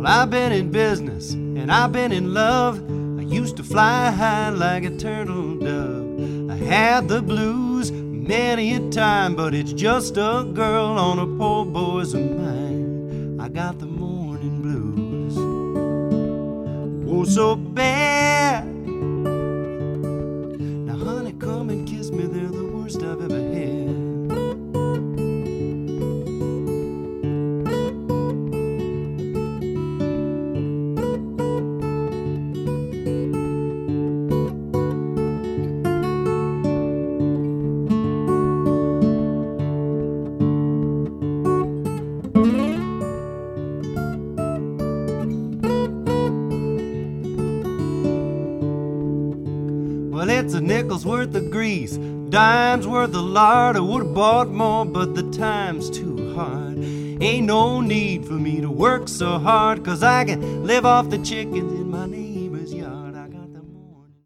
Well, I've been in business and I've been in love. I used to fly high like a turtle dove. I had the blues many a time, but it's just a girl on a poor boy's mind. I got the morning blues, oh so bad. Now honey, come and kiss me, they're the worst I've ever had. Well, it's a nickel's worth of grease, dime's worth of lard. I would've bought more, but the time's too hard. Ain't no need for me to work so hard, 'cause I can live off the chickens in my neighborhood.